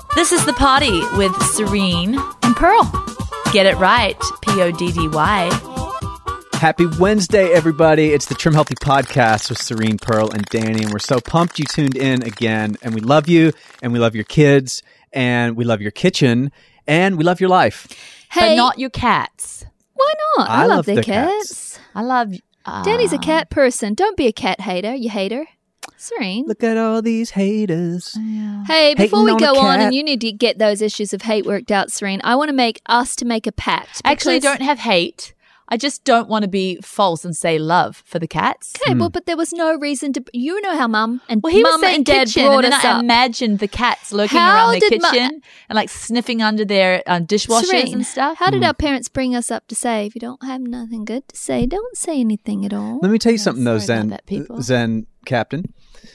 This is The Party with Serene and Pearl. Get it right, Poddy. Happy Wednesday, everybody. It's the Trim Healthy Podcast with Serene, Pearl, and Danny, and we're so pumped you tuned in again, and we love you, and we love your kids, and we love your kitchen, and we love your life. Hey, but not your cats. Why not? I love their the cats. I love... Danny's a cat person. Don't be a cat hater, you hater. Serene. Look at all these haters. Hey, before we Hating on go a on cat. and you need to get those issues of hate worked out, Serene, I want to make a pact. Actually, I because- don't have hate. I just don't want to be false and say love for the cats. Okay, well, but there was no reason to. You know how Mum and Well, he was Mum saying and Dad kitchen, brought and then us I up. imagined the cats lurking How around the did kitchen and like sniffing under their dishwashers Serene, and stuff. how did our parents bring us up to say, if you don't have nothing good to say, don't say anything at all? Let me tell you something, though, sorry about Zen, that, people. Zen Captain.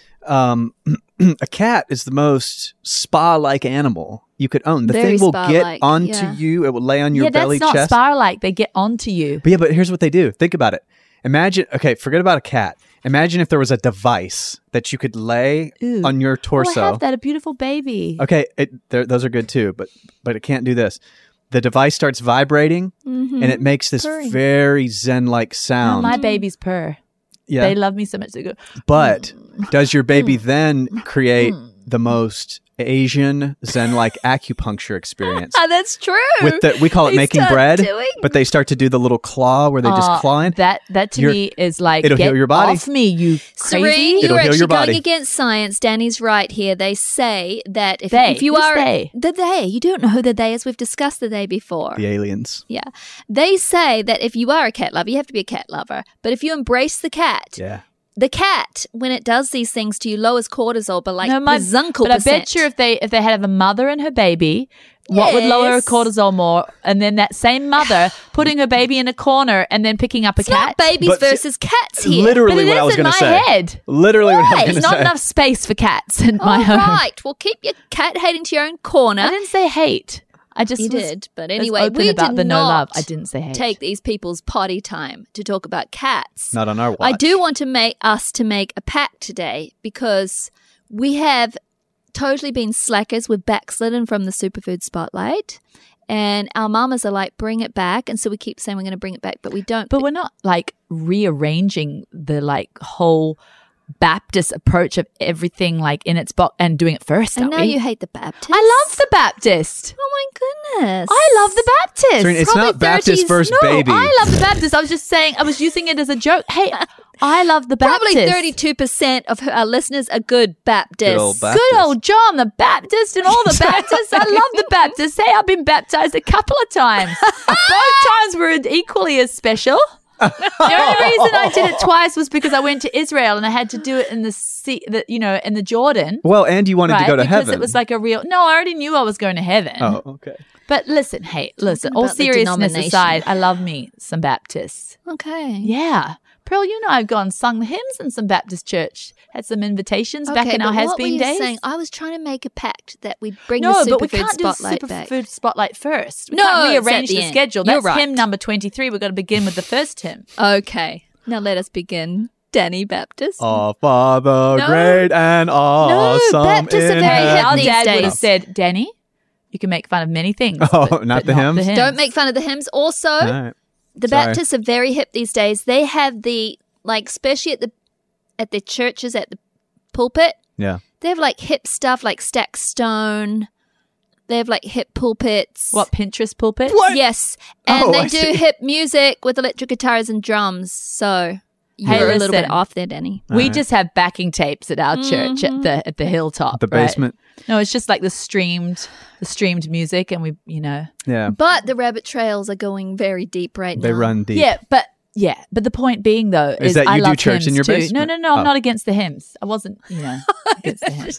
A cat is the most spa-like animal you could own. The Very thing will spa-like, get onto yeah. you. It will lay on your Yeah, belly that's not chest. spa-like. They get onto you. But yeah, but here's what they do. Think about it. Imagine, okay, forget about a cat. Imagine if there was a device that you could lay Ooh. on your torso. Oh, I have that, a beautiful baby. Okay, those are good too, but it can't do this. The device starts vibrating, and it makes this Purring. very zen-like Oh, sound. my babies purr. yeah, They love me so much. They go, but does your baby then create the most Asian zen-like acupuncture experience? That's true. With we call it They making start bread, doing- but they start to do the little claw where they just claw in. That to You're- me is like, it'll get heal your body. off me, you crazy. Serene, It'll you're heal actually your body. going against science. Danny's right here. They say that if They. you Who's are they? the they, you don't know who the they is. We've discussed the they before. The aliens. Yeah, they say that if you are a cat lover, you have to be a cat lover. But if you embrace the cat, Yeah. the cat, when it does these things to you, lowers cortisol, but like No, my, bazunkel but I bet percent. you if they had a mother and her baby, what would lower her Yes. cortisol more? And then that same mother putting her baby in a corner and then picking up a It's cat. not babies But versus cats here. Literally But it what I is was in going my to say. head. Literally what I was There's going to not say. enough space for cats in my All home. right, well, keep your cat hating to your own corner. I didn't say hate. I just You was did, but as anyway, open we about did the no not love. I didn't say hate. take these people's potty time to talk about cats. Not on our watch. I do want to make a pact today because we have totally been slackers. We've backslidden from the superfood spotlight, and our mamas are like, "Bring it back," and so we keep saying we're going to bring it back, but we don't. But we're not like rearranging the like whole Baptist approach of everything like in its box and doing it first. and Aren't now we? you hate the Baptist. I love the Baptist. Oh my goodness! I love the Baptist. Serene, it's Probably not Baptist 30s. first No, baby. I love the Baptist. I was just saying, I was using it as a joke. Hey, I love the Baptist. Probably 32% of our listeners are good Baptists. Good old Baptist. Good old John the Baptist and all the Baptists. I love the Baptists. Hey, I've been baptized a couple of times. Both times were equally as special. The only reason I did it twice was because I went to Israel and I had to do it in the sea, in the Jordan. Well, and you wanted to Right, go to because heaven. it was like a real. No, I already knew I was going to heaven. Oh, okay. But listen, listen. Talking All about the seriousness denomination. aside, I love me some Baptists. Okay. Yeah. Pearl, you know I've gone and sung the hymns in some Baptist church. Had some invitations back in but our what were has-been you days. saying? I was trying to make a pact that we bring No, the but we superfood can't do the spotlight back. superfood spotlight first. We No, can't it's at rearrange the the end. schedule. You're That's right. hymn number 23. We've got to begin with the first hymn. Okay. Now let us begin. Danny Baptist. Our Father, No. great and awesome. Baptists are in very heaven. hip Our these dad would have days. said, Danny, you can make fun of many things. Oh, but not the hymns? Don't make fun of the hymns. Also, All right. the Sorry. Baptists are very hip these days. They have the, like, especially at the churches, at the pulpit, Yeah. they have like hip stuff like stack stone. They have like hip pulpits. What, Pinterest pulpit? What? Yes. And Oh, they I do see. hip music with electric guitars and drums. So you're Hey, a little bit listen. off there, Danny. We All right. just have backing tapes at our church at the hilltop. The right? basement. No, it's just like the streamed music, and we, Yeah. But the rabbit trails are going very deep right now. They run deep. Yeah, but the point being though is that I you do love church hymns in your too. basement? No, I'm Oh. not against the hymns. I wasn't, against the hymns.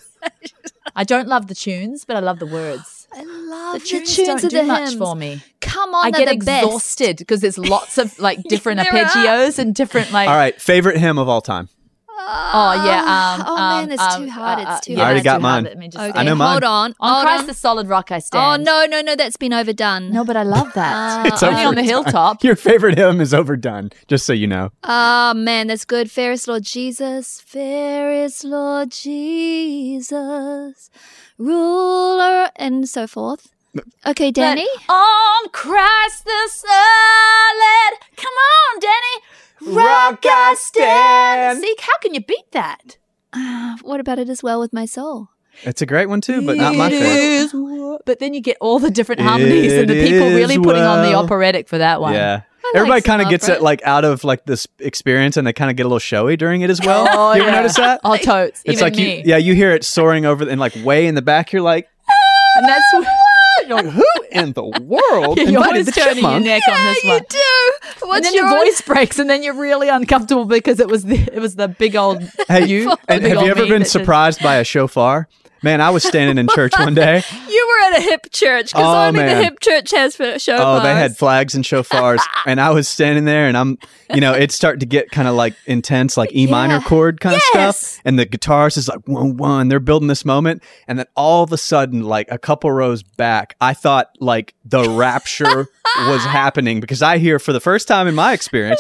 I don't love the tunes, but I love the words. I love The the tunes, tunes don't of do the much hymns. for me. Come on, I they're get the best. exhausted because there's lots of like different There are. arpeggios and different like. All right. Favorite hymn of all time. Oh yeah. Oh, man, it's too hard. It's too yeah, I already hard. got too hard. mine. Let me just Okay, I know mine. hold on. On hold Christ on. the solid rock I Oh, stand. no, that's been overdone. No, but I love that. It's Only on the overdone. hilltop. Your favorite hymn is overdone, just so you know. Oh, man, that's good. Fair is Lord Jesus, fair is Lord Jesus, ruler and so forth. Okay, Danny. On Christ the solid. Come on, Danny. Rock I stand. See, how can you beat that? What about it as well with my soul? It's a great one too, but not my It favorite. is what- But then you get all the different harmonies and the It people really is putting on the well. operatic for that one. Yeah. like Everybody some kind of gets opera. it like out of like this experience, and they kind of get a little showy during it as well. Oh, you ever yeah. notice that? Oh, totes. It's Even like me. you hear it soaring over and like way in the back. You're like, And that's you're like, who in the world you're invited always the turning your chipmunk? neck on this one. do. And What's then your your voice breaks, and then you're really uncomfortable because it was the big old Hey, you. and the big have old you ever me been that just- surprised by a shofar? Man, I was standing in church one day. You were at a hip church because Oh, only man. the hip church has for shofars. Oh, they had flags and shofars, and I was standing there, and it's starting to get kind of like intense, like E minor chord kind of Yes. stuff, and the guitarist is like one one. They're building this moment, and then all of a sudden, like a couple rows back, I thought like the rapture was happening because I hear for the first time in my experience,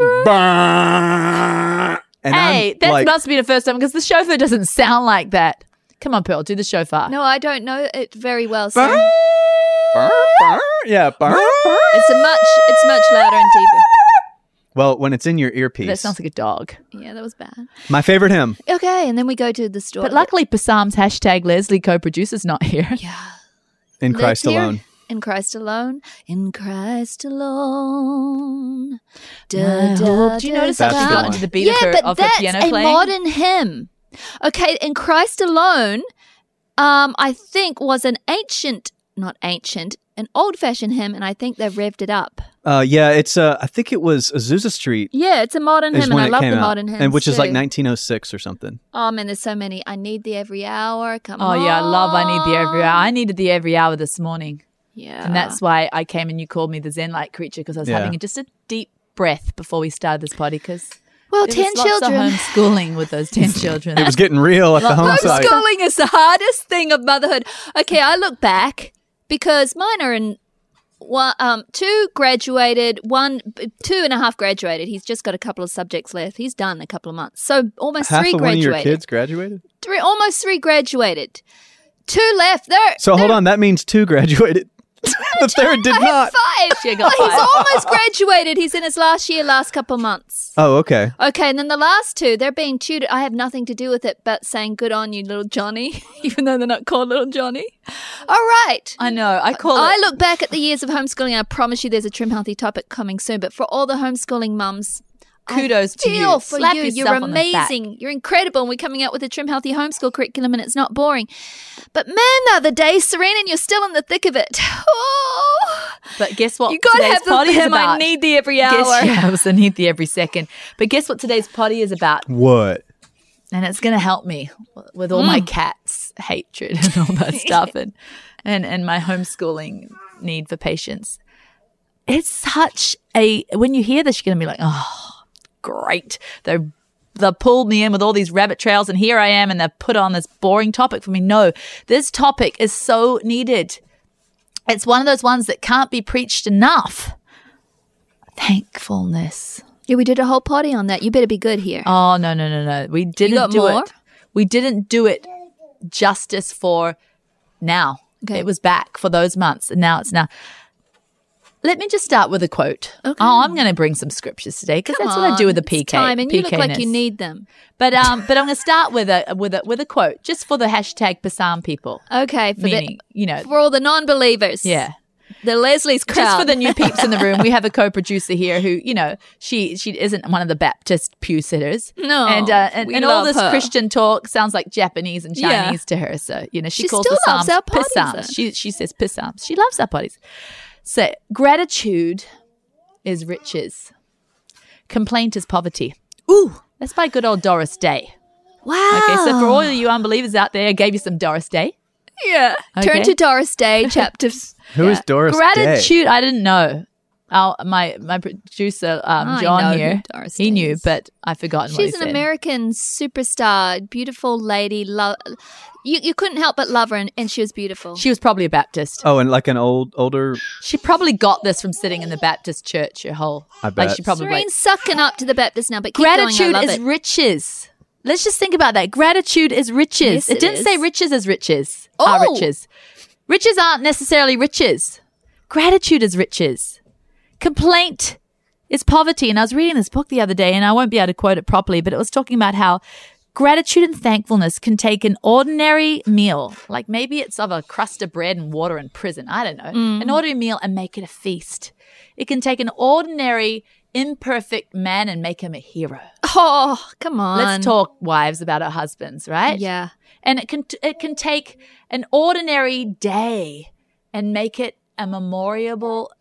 "Brrrr," and Hey, I'm that like, must be the first time because the chauffeur doesn't sound like that. Come on, Pearl, do the shofar. No, I don't know it very well. So "Brrrr, brrrr," yeah, "Brrrr." it's much louder and deeper. Well, when it's in your earpiece, That sounds like a dog. Yeah, that was bad. my favorite hymn. Okay, and then we go to the store. But luckily, Passam's hashtag Leslie co-producer's not here. yeah. In Christ Let's hear alone. In Christ alone. In Christ alone. Do you notice how That's she the got one. into the beat Yeah, of her, but of her that's piano a playing? modern hymn. Okay, in Christ alone, I think was an old-fashioned hymn, and I think they've revved it up. Yeah, it's I think it was Azusa Street Yeah, it's a modern is hymn, and when I it love came the out, modern hymns and which is like too. 1906 or something. Oh man, there's so many. I need thee every hour. Come Oh, on. yeah, I love I Need the Every Hour. I needed the Every Hour this morning. Yeah, And that's why I came and you called me the Zen-like creature because I was Yeah. having just a deep breath before we started this potty because well, there 10 was lots children. of homeschooling with those 10 children. It was getting real at the home site. Homeschooling is the hardest thing of motherhood. Okay, I look back because mine are in two graduated, 2.5 graduated. He's just got a couple of subjects left. He's done a couple of months. So almost Half three of one of graduated. your kids graduated. Almost 3 graduated. 2 left. So hold on, that means 2 graduated. The third did not. 5. She got He's 5. almost graduated. He's in his last couple of months. Oh, okay. Okay, and then the last 2, they're being tutored. I have nothing to do with it but saying good on you, little Johnny, even though they're not called little Johnny. All right. I know. I call I it. look back at the years of homeschooling, and I promise you there's a Trim Healthy topic coming soon. But for all the homeschooling mums, Kudos to you. feel for Slap you. yourself You're on the back. amazing. You're incredible. And we're coming out with a Trim Healthy homeschool curriculum, and it's not boring. But man, the other day, Serena, and you're still in the thick of it. Oh, But guess what? you got to today's have the potty is hymn. I about? need the every hour. Yeah, I was I need the every second. But guess what today's potty is about? What? And it's going to help me with all my cats' hatred and all that stuff and my homeschooling need for patience. It's such a, when you hear this, you're going to be like, oh, great. They've pulled me in with all these rabbit trails and here I am and they've put on this boring topic for me. No, this topic is so needed. It's one of those ones that can't be preached enough. Thankfulness. Yeah, we did a whole potty on that. You better be good here. Oh, no. We didn't got do more? it. We didn't do it justice for now. Okay. It was back for those months and now it's now. Let me just start with a quote. Okay. Oh, I'm going to bring some scriptures today because that's what I do with the PK. It's time, and you look like you PK-ness. need them. But I'm going to start with a quote just for the hashtag Passam people. Okay, Meaning, you know, for all the non-believers. yeah. The Leslie's crowd. Just for the new peeps in the room, we have a co-producer here who, you know, she isn't one of the Baptist pew sitters. No, and we all love this her. Christian talk sounds like Japanese and Yeah. Chinese to her. So, you know, she She calls still the loves Psalms our potties, Psalms. though. She says Psalms. She loves our potties. So, gratitude is riches. Complaint is poverty. Ooh, that's by good old Doris Day. Wow. Okay, so for all of you unbelievers out there, I gave you some Doris Day. Yeah. Okay. Turn to Doris Day, chapter. Who is Doris Day? Gratitude, I didn't know. My producer I know John who here, Doris he Day knew, is. but I've forgotten what he She's an said. American superstar, beautiful lady. You couldn't help but love her, and she was beautiful. She was probably a Baptist. Oh, and like an older. She probably got this from sitting in the Baptist church her whole. I Like bet. she probably. Serene's sucking up to the Baptist now, but keep Gratitude going. I love is it. riches. Let's just think about that. Gratitude is riches. Yes, it didn't is. say riches as riches. Oh. Are riches. Riches aren't necessarily riches. Gratitude is riches. Complaint is poverty. And I was reading this book the other day, and I won't be able to quote it properly, but it was talking about how gratitude and thankfulness can take an ordinary meal, like maybe it's of a crust of bread and water in prison, I don't know, an ordinary meal, and make it a feast. It can take an ordinary, imperfect man and make him a hero. Oh, come on. Let's talk, wives, about our husbands, right? Yeah. And it can take an ordinary day and make it a memorable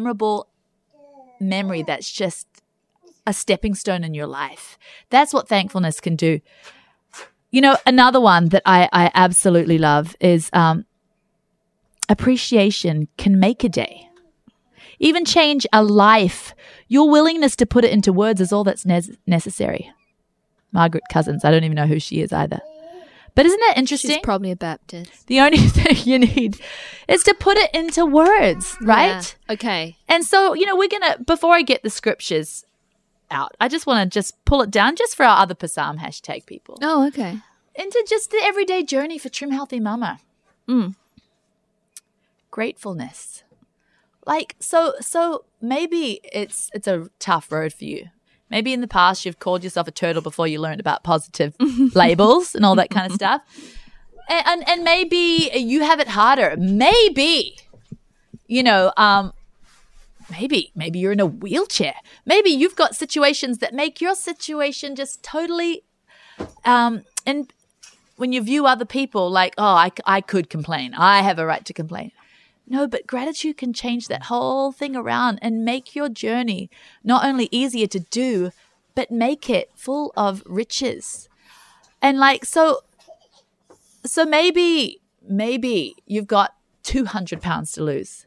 memory that's just a stepping stone in your life. That's what thankfulness can do. You know, another one that I absolutely love is appreciation can make a day, even change a life. Your willingness to put it into words is all that's necessary. Margaret Cousins, I don't even know who she is either. But isn't that interesting? She's probably a Baptist. The only thing you need is to put it into words, right? Yeah. Okay. And so, you know, we're going to, before I get the scriptures out, I just want to just pull it down just for our other Psalm hashtag people. Oh, okay. Into just the everyday journey for Trim Healthy Mama. Gratefulness. Like, so maybe it's a tough road for you. Maybe in the past you've called yourself a turtle before you learned about positive labels and all that kind of stuff. And maybe you have it harder. Maybe, you know, maybe you're in a wheelchair. Maybe you've got situations that make your situation just totally, and when you view other people like, oh, I could complain. I have a right to complain. No, but gratitude can change that whole thing around and make your journey not only easier to do, but make it full of riches. And like, so maybe you've got 200 pounds to lose.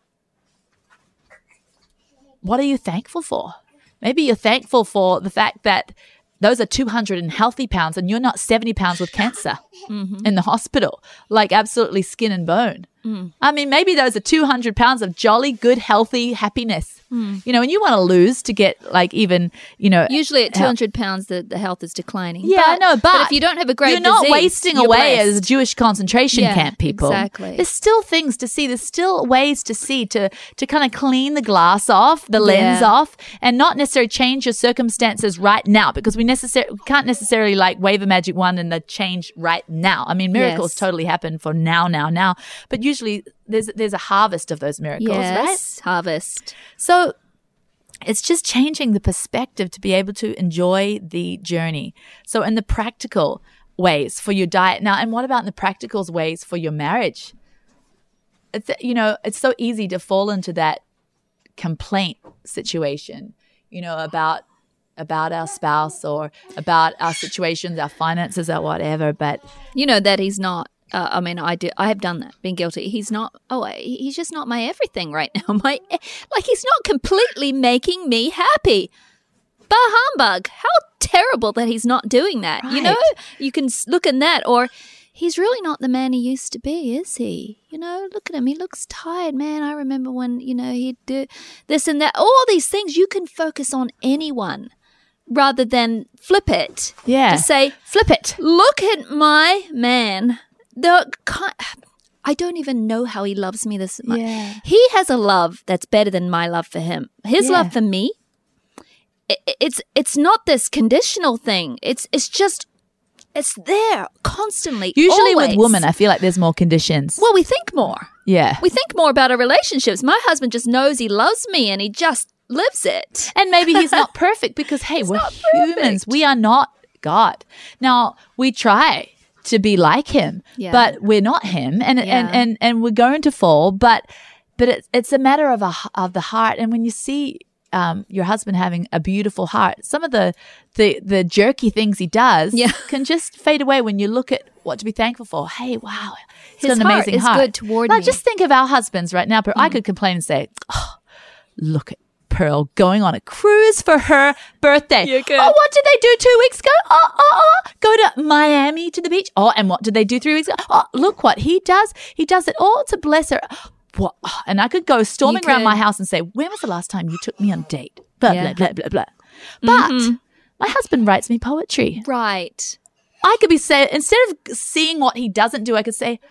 What are you thankful for? Maybe you're thankful for the fact that those are 200 healthy pounds and you're not 70 pounds with cancer in the hospital, like absolutely skin and bone. I mean, maybe those are 200 pounds of jolly, good, healthy happiness. You know, and you want to lose to get like even, you know. Usually at 200 pounds, the health is declining. Yeah, I know, but if you don't have a great you're not disease, wasting you're away blessed. as Jewish concentration camp people. Exactly. There's still things to see. There's still ways to see to kind of clean the glass off, the lens off, and not necessarily change your circumstances right now, because we can't necessarily like wave a magic wand and the change right now. I mean, miracles totally happen for now. But usually there's a harvest of those miracles, right? Harvest. So it's just changing the perspective to be able to enjoy the journey. So in the practical ways for your diet now, and what about in the practical ways for your marriage? It's, you know, it's so easy to fall into that complaint situation, you know, about our spouse or about our situations, our finances, or whatever. But you know that he's not. I mean, I have done that, been guilty. He's not, he's just not my everything right now. He's not completely making me happy. Bah humbug. How terrible that he's not doing that. Right. You know, you can look in that, or he's really not the man he used to be, is he? You know, look at him. He looks tired, man. I remember when, you know, he'd do this and that. All these things, you can focus on anyone rather than flip it. yeah, Just say, flip it. look at my man. I don't even know how he loves me this much. Yeah. He has a love that's better than my love for him. His love for me, it's not this conditional thing. It's there constantly. Usually always. with women, I feel like there's more conditions. Well, we think more. Yeah. We think more about our relationships. My husband just knows he loves me and he just lives it. And maybe he's not perfect because, hey, we're humans. We are not God. Now, we try to be like him, but we're not him, and we're going to fall. But it's a matter of the heart. And when you see your husband having a beautiful heart, some of the jerky things he does can just fade away when you look at what to be thankful for. Hey, wow, he's got an amazing heart. Is good toward me. Just think of our husbands right now. I could complain and say, oh, look at Pearl going on a cruise for her birthday. You could. Oh, what did they do 2 weeks ago? Go to Miami to the beach. Oh, and what did they do 3 weeks ago? Oh, look what he does. He does it all to bless her. What? And I could go storming around my house and say, when was the last time you took me on a date? Blah, blah, blah, blah, blah. But my husband writes me poetry. Right. I could be saying, instead of seeing what he doesn't do, I could say,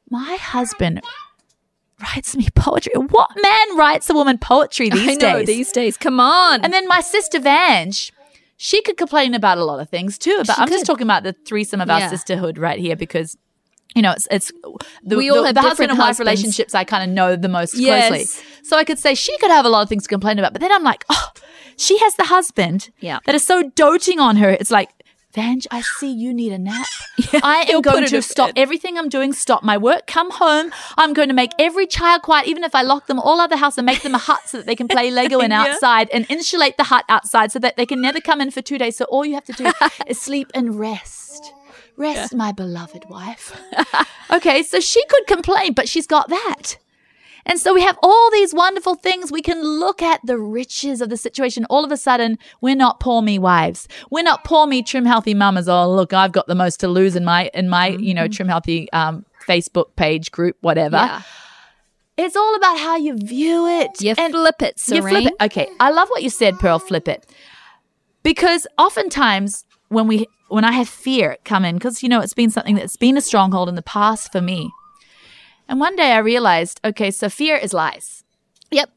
my husband writes me poetry. What man writes a woman poetry these I know, days? these days. Come on. And then my sister Vange, she could complain about a lot of things too. But I'm just talking about the threesome of our sisterhood right here because, you know, it's we all have the husband different and wife husbands. relationships I kind of know the most Yes. closely. So I could say she could have a lot of things to complain about. But then I'm like, oh, she has the husband that is so doting on her. It's like, Vange, I see you need a nap. I am going to stop everything I'm doing, stop my work, come home. I'm going to make every child quiet, even if I lock them all out of the house and make them a hut so that they can play Lego and outside and insulate the hut outside so that they can never come in for 2 days. So all you have to do is sleep and rest. Rest, my beloved wife. Okay, so she could complain, but she's got that. And so we have all these wonderful things. We can look at the riches of the situation. All of a sudden, we're not poor me wives. We're not poor me trim healthy mamas. Oh, look, I've got the most to lose in my you know, trim healthy Facebook page group, whatever. Yeah. It's all about how you view it. You flip it, Serene. You flip it. Okay, I love what you said, Pearl. Flip it, because oftentimes when I have fear come in, because you know it's been something that's been a stronghold in the past for me. And one day I realized, okay, so fear is lies. Yep,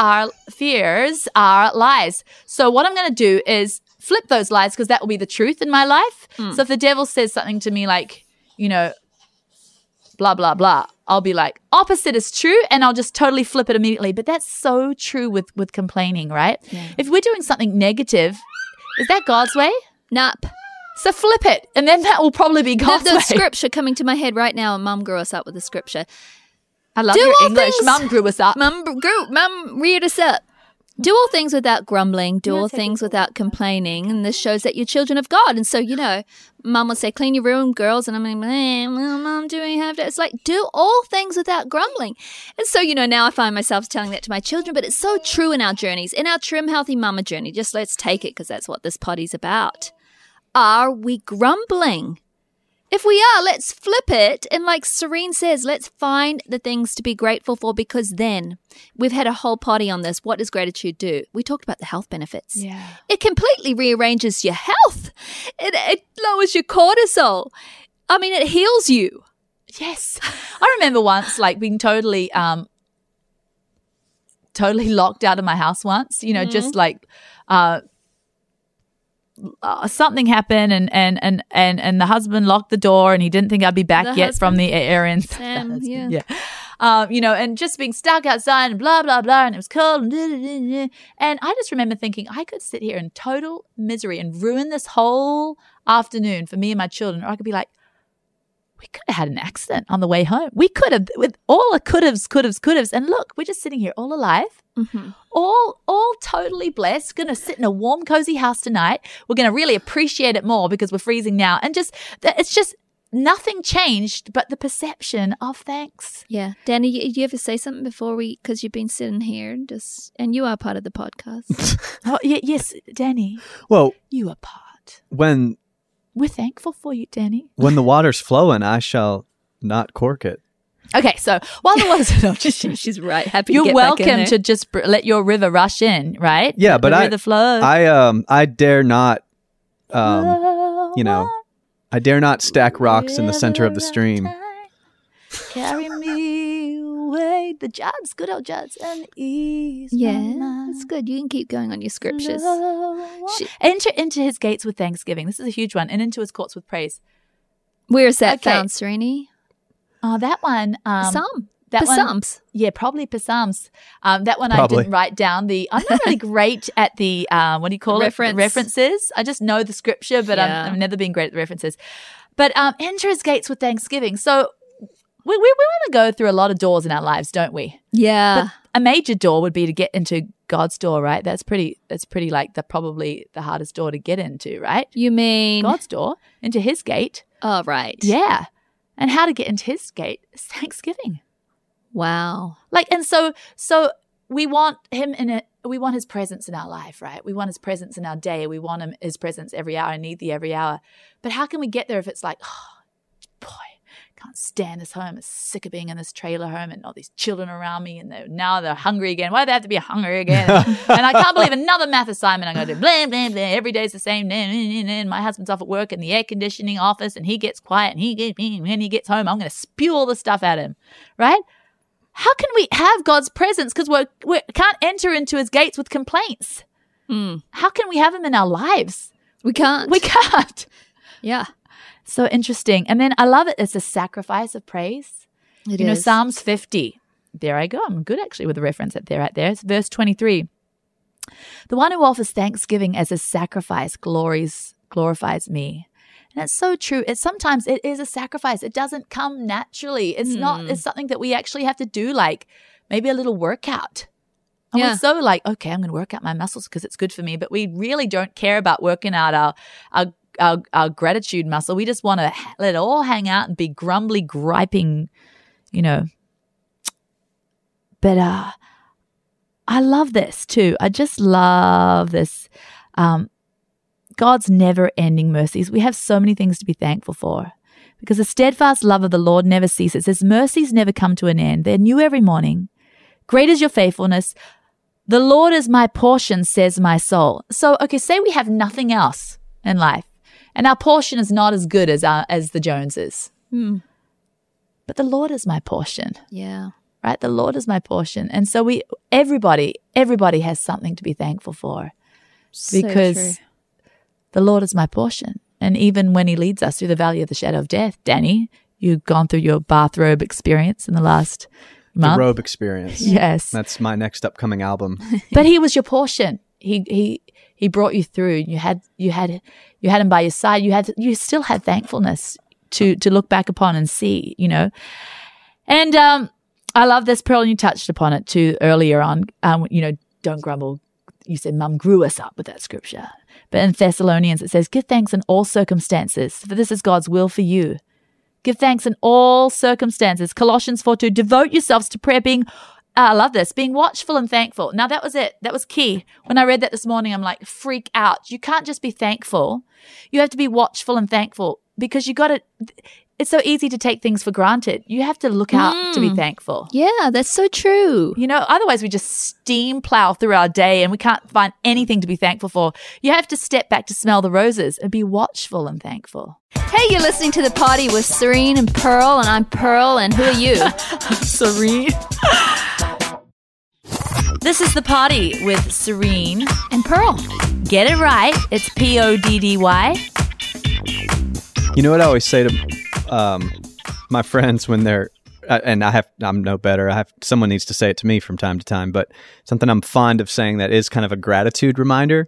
fears are lies. So what I'm going to do is flip those lies because that will be the truth in my life. So if the devil says something to me like, you know, blah, blah, blah, I'll be like, opposite is true, and I'll just totally flip it immediately. But that's so true with complaining, right? Yeah. If we're doing something negative, is that God's way? Nope. So flip it, and then that will probably be God's way. The scripture coming to my head right now, and Mum grew us up with the scripture. I love your English. Mum grew us up. Mum reared us up. Do all things without grumbling. Do all things without complaining. And this shows that you're children of God. And so, you know, Mum would say, clean your room, girls. And I'm like, Mum, do we have to? It's like, do all things without grumbling. And so, you know, now I find myself telling that to my children. But it's so true in our journeys, in our Trim Healthy Mama journey. Just let's take it because that's what this potty's about. Are we grumbling? If we are, let's flip it. And like Serene says, let's find the things to be grateful for, because then we've had a whole potty on this. What does gratitude do? We talked about the health benefits. Yeah. It completely rearranges your health. It lowers your cortisol. I mean, it heals you. Yes. I remember once like being totally locked out of my house once, you know, just like something happened and the husband locked the door and he didn't think I'd be back yet from the errands. Sam, yeah. You know, and just being stuck outside and blah, blah, blah, and it was cold. And I just remember thinking I could sit here in total misery and ruin this whole afternoon for me and my children. Or I could be like, we could have had an accident on the way home. We could have, with all the could haves. And look, we're just sitting here all alive, all totally blessed, going to sit in a warm, cozy house tonight. We're going to really appreciate it more because we're freezing now. And just, it's just nothing changed but the perception of thanks. Yeah. Danny, you ever say something before because you've been sitting here and you are part of the podcast. Oh, yes, Danny. Well, you are part. We're thankful for you, Danny. When the water's flowing, I shall not cork it. Okay, so while the water's she's right. Happy. You're to get welcome back in to just let your river rush in, right? Yeah, but the flow. I dare not. You know, I dare not stack rocks in the center of the stream. Carry me away, the Judds, good old Judds, and ease. Yeah, that's good. You can keep going on your scriptures. Enter into his gates with thanksgiving. This is a huge one, and into his courts with praise. Where is that found, Serene? Oh, that one. Psalm. That Psalms. Yeah, probably Psalms. That one probably. I didn't write down. I'm not really great at the what do you call it? References. I just know the scripture, but I've never been great at the references. But enter his gates with thanksgiving. So we want to go through a lot of doors in our lives, don't we? Yeah. But a major door would be to get into God's door, right? That's pretty like probably the hardest door to get into, right? You mean God's door, into his gate. Oh, right. Yeah. And how to get into his gate is thanksgiving. Wow. Like, and so we want him we want his presence in our life, right? We want his presence in our day. We want his presence every hour. I need the every hour. But how can we get there if it's like, oh, boy, can't stand this home. I'm sick of being in this trailer home and all these children around me, and now they're hungry again. Why do they have to be hungry again? And I can't believe another math assignment I'm going to do. Blah, blah, blah. Every day's the same. And my husband's off at work in the air conditioning office, and he gets quiet, and when he gets home, I'm going to spew all the stuff at him, right? How can we have God's presence? Because we can't enter into his gates with complaints. How can we have him in our lives? We can't. We can't. Yeah. So interesting. And then I love it. It's a sacrifice of praise. It you know, is. Psalms 50. There I go. I'm good actually with the reference right there. It's verse 23. The one who offers thanksgiving as a sacrifice glorifies me. And it's so true. Sometimes it is a sacrifice. It doesn't come naturally. It's not. It's something that we actually have to do, like maybe a little workout. And we're so like, okay, I'm going to work out my muscles because it's good for me. But we really don't care about working out our gratitude muscle. We just want to let it all hang out and be grumbly, griping, you know. But I love this too. I just love this. God's never-ending mercies. We have so many things to be thankful for because the steadfast love of the Lord never ceases. His mercies never come to an end. They're new every morning. Great is your faithfulness. The Lord is my portion, says my soul. So, okay, say we have nothing else in life, and our portion is not as good as the Joneses. But the Lord is my portion. Yeah. Right? The Lord is my portion. And so everybody has something to be thankful for because the Lord is my portion. And even when he leads us through the valley of the shadow of death, Danny, you've gone through your bathrobe experience in the last month. The robe experience. Yes. That's my next upcoming album. But he was your portion. He brought you through. You had him by your side. You still had thankfulness to look back upon and see, you know. And I love this, Pearl, and you touched upon it too earlier on. You know, don't grumble. You said Mum grew us up with that scripture. But in Thessalonians it says, give thanks in all circumstances, for this is God's will for you. Give thanks in all circumstances. Colossians 4:2, devote yourselves to prayer, I love this, being watchful and thankful. Now that was it. That was key. When I read that this morning, I'm like, freak out. You can't just be thankful. You have to be watchful and thankful because it's so easy to take things for granted. You have to look out to be thankful. Yeah, that's so true. You know, otherwise we just steam plow through our day and we can't find anything to be thankful for. You have to step back to smell the roses and be watchful and thankful. Hey, you're listening to The Party with Serene and Pearl, and I'm Pearl, and who are you? I'm Serene. This is The Party with Serene And Pearl. Get it right. It's PODDY. You know what I always say to my friends when they're, and I'm no better. Someone needs to say it to me from time to time, but something I'm fond of saying that is kind of a gratitude reminder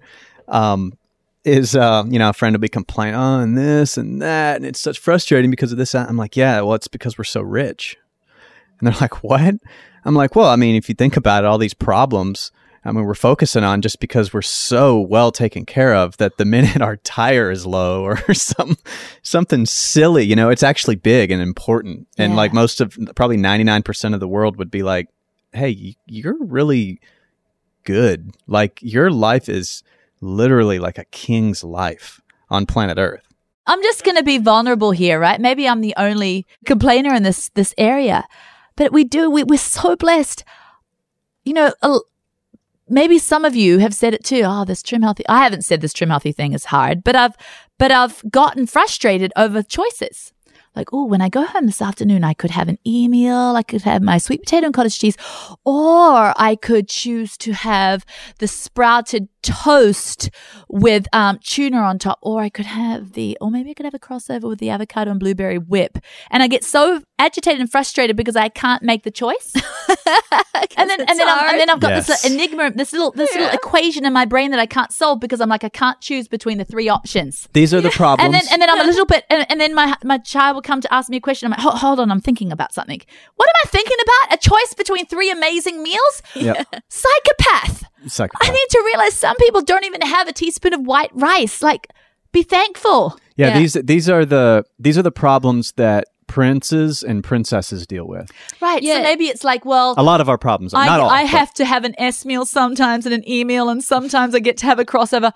is, you know, a friend will be complaining, oh, and this and that, and it's such frustrating because of this. I'm like, yeah, well, it's because we're so rich. And they're like, what? I'm like, well, I mean, if you think about it, all these problems, I mean, we're focusing on just because we're so well taken care of that the minute our tire is low or something silly, you know, it's actually big and important. And like probably 99% of the world would be like, hey, you're really good. Like your life is literally like a king's life on planet Earth. I'm just going to be vulnerable here, right? Maybe I'm the only complainer in this area, but we're so blessed. You know, maybe some of you have said it too. Oh, this trim healthy. I haven't said this trim healthy thing is hard, but I've gotten frustrated over choices. Like, oh, when I go home this afternoon, I could have an e-meal. I could have my sweet potato and cottage cheese, or I could choose to have the sprouted toast with tuna on top, or maybe I could have a crossover with the avocado and blueberry whip. And I get so agitated and frustrated because I can't make the choice. and then I've got this enigma, this little equation in my brain that I can't solve because I'm like, I can't choose between the three options. These are the problems. And then I'm a little bit, and then my child will come to ask me a question. I'm like, hold on, I'm thinking about something. What am I thinking about? A choice between three amazing meals? Yep. Psychopath. I need to realize some people don't even have a teaspoon of white rice. Like, be thankful. Yeah. These are the problems that princes and princesses deal with. Right. Yeah. So maybe it's like, well, a lot of our problems, not all. I have to have an S meal sometimes and an E meal, and sometimes I get to have a crossover.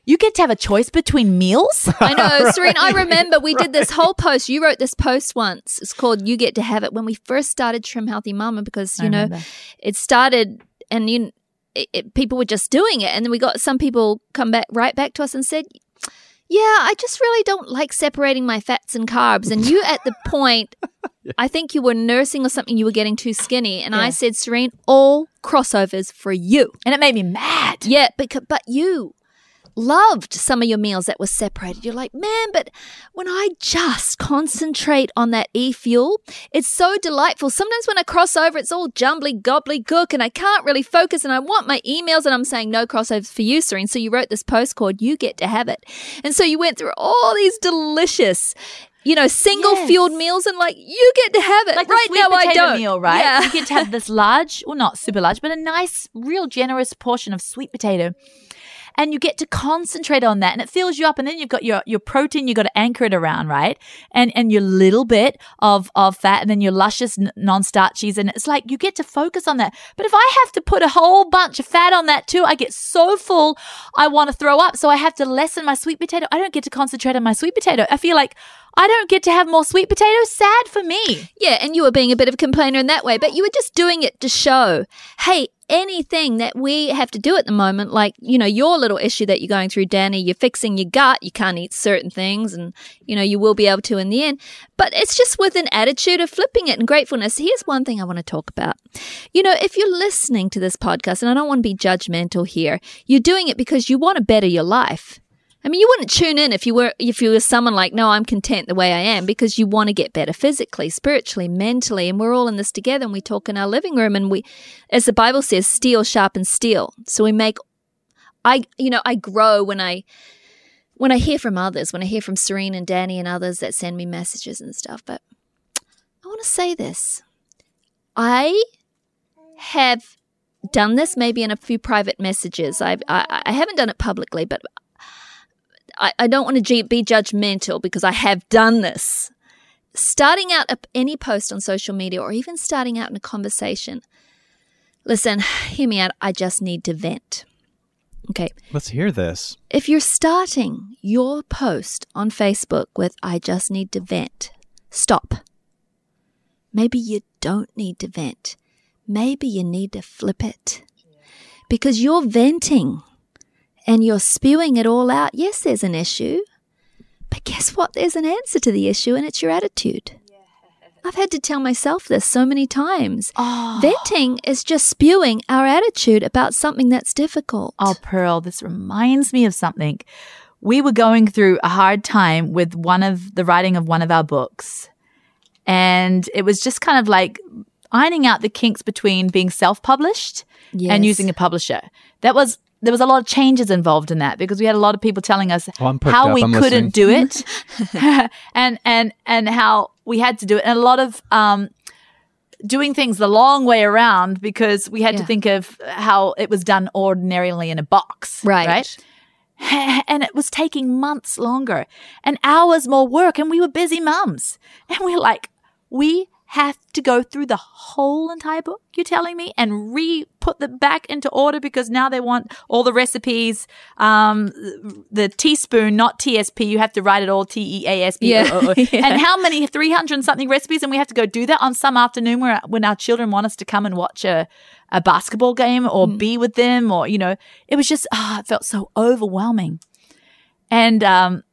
You get to have a choice between meals. I know, Serene, I remember we did this whole post. You wrote this post once. It's called You Get to Have It when we first started Trim Healthy Mama because, you know, it started and people were just doing it. And then we got some people come right back to us and said, yeah, I just really don't like separating my fats and carbs. And you at the point, I think you were nursing or something, you were getting too skinny. And I said, Serene, all crossovers for you. And it made me mad. Yeah, but you loved some of your meals that were separated. You're like, man, but when I just concentrate on that e-fuel, it's so delightful. Sometimes when I cross over, it's all jumbly gobbledygook and I can't really focus and I want my emails and I'm saying no crossovers for you, Serene. So you wrote this post called You Get to Have It. And so you went through all these delicious, you know, single-fueled meals and like, you get to have it. Like right the sweet now I potato don't. meal, right? Yeah. You get to have this large, well, not super large, but a nice, real generous portion of sweet potato. And you get to concentrate on that and it fills you up. And then you've got your protein, you've got to anchor it around, right? And your little bit of fat and then your luscious non-starchies. And it's like you get to focus on that. But if I have to put a whole bunch of fat on that too, I get so full, I want to throw up. So I have to lessen my sweet potato. I don't get to concentrate on my sweet potato. I feel like I don't get to have more sweet potatoes. Sad for me. Yeah, and you were being a bit of a complainer in that way, but you were just doing it to show, hey, anything that we have to do at the moment, like, you know, your little issue that you're going through, Danny, you're fixing your gut, you can't eat certain things and, you know, you will be able to in the end. But it's just with an attitude of flipping it and gratefulness. Here's one thing I want to talk about. You know, if you're listening to this podcast, and I don't want to be judgmental here, you're doing it because you want to better your life. I mean, you wouldn't tune in if you were someone like, no, I'm content the way I am because you want to get better physically, spiritually, mentally, and we're all in this together and we talk in our living room and we, as the Bible says, steel sharpens steel. So I grow when I hear from others, when I hear from Serene and Danny and others that send me messages and stuff. But I want to say this. I have done this maybe in a few private messages. I haven't done it publicly, but I don't want to be judgmental because I have done this. Starting out any post on social media or even starting out in a conversation. Listen, hear me out. I just need to vent. Okay. Let's hear this. If you're starting your post on Facebook with, I just need to vent, stop. Maybe you don't need to vent. Maybe you need to flip it. Because you're venting. And you're spewing it all out. Yes, there's an issue. But guess what? There's an answer to the issue, and it's your attitude. I've had to tell myself this so many times. Venting is just spewing our attitude about something that's difficult. Oh, Pearl, this reminds me of something. We were going through a hard time with the writing of one of our books. And it was just kind of like ironing out the kinks between being self-published and using a publisher. There was a lot of changes involved in that because we had a lot of people telling us how we couldn't do it and how we had to do it. And a lot of doing things the long way around because we had to think of how it was done ordinarily in a box. Right? And it was taking months longer and hours more work and we were busy mums. And we're like, we have to go through the whole entire book, you're telling me, and put them back into order because now they want all the recipes, the teaspoon, not TSP. You have to write it all TEASP. Yeah. And how many 300 and something recipes, and we have to go do that on some afternoon when our children want us to come and watch a basketball game or be with them, or, you know, it was just, it felt so overwhelming. And